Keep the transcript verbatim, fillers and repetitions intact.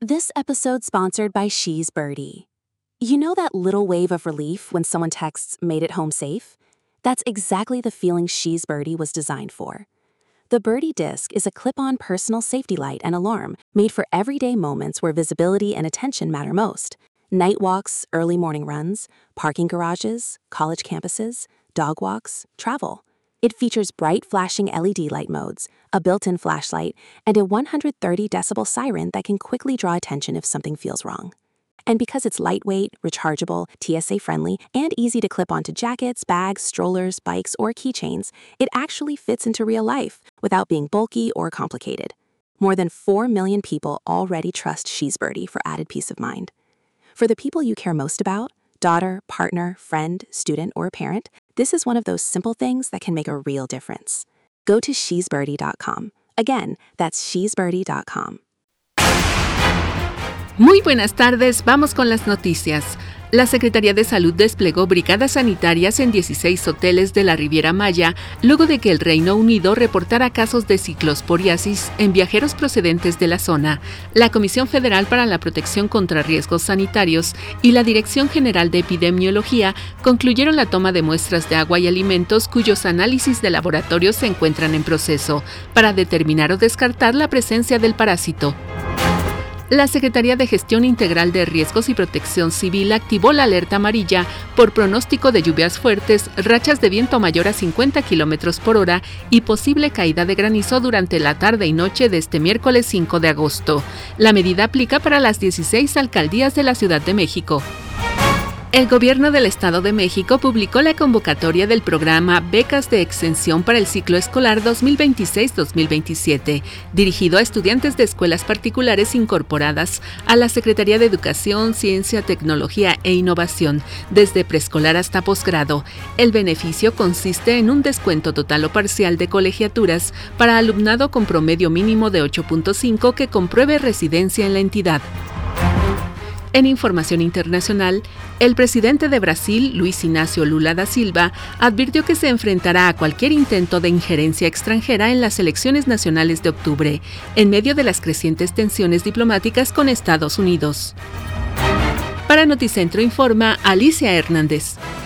This episode's sponsored by She's Birdie. You know that little wave of relief when someone texts, "made it home safe"? That's exactly the feeling She's Birdie was designed for. The Birdie Disc is a clip-on personal safety light and alarm made for everyday moments where visibility and attention matter most. Night walks, early morning runs, parking garages, college campuses, dog walks, travel. It features bright flashing L E D light modes, a built-in flashlight, and a one hundred thirty decibel siren that can quickly draw attention if something feels wrong. And because it's lightweight, rechargeable, T S A-friendly, and easy to clip onto jackets, bags, strollers, bikes, or keychains, it actually fits into real life without being bulky or complicated. More than four million people already trust She's Birdie for added peace of mind. For the people you care most about, daughter, partner, friend, student, or parent, this is one of those simple things that can make a real difference. Go to she's birdie dot com. Again, that's she's birdie dot com. Muy buenas tardes, vamos con las noticias. La Secretaría de Salud desplegó brigadas sanitarias en dieciséis hoteles de la Riviera Maya, luego de que el Reino Unido reportara casos de ciclosporiasis en viajeros procedentes de la zona. La Comisión Federal para la Protección contra Riesgos Sanitarios y la Dirección General de Epidemiología concluyeron la toma de muestras de agua y alimentos cuyos análisis de laboratorio se encuentran en proceso, para determinar o descartar la presencia del parásito. La Secretaría de Gestión Integral de Riesgos y Protección Civil activó la alerta amarilla por pronóstico de lluvias fuertes, rachas de viento mayor a cincuenta kilómetros por hora y posible caída de granizo durante la tarde y noche de este miércoles cinco de agosto. La medida aplica para las dieciséis alcaldías de la Ciudad de México. El Gobierno del Estado de México publicó la convocatoria del programa Becas de Extensión para el ciclo escolar dos mil veintiséis dos mil veintisiete, dirigido a estudiantes de escuelas particulares incorporadas a la Secretaría de Educación, Ciencia, Tecnología e Innovación, desde preescolar hasta posgrado. El beneficio consiste en un descuento total o parcial de colegiaturas para alumnado con promedio mínimo de ocho punto cinco que compruebe residencia en la entidad. En información internacional, el presidente de Brasil, Luiz Inácio Lula da Silva, advirtió que se enfrentará a cualquier intento de injerencia extranjera en las elecciones nacionales de octubre, en medio de las crecientes tensiones diplomáticas con Estados Unidos. Para Noticentro informa Alicia Hernández.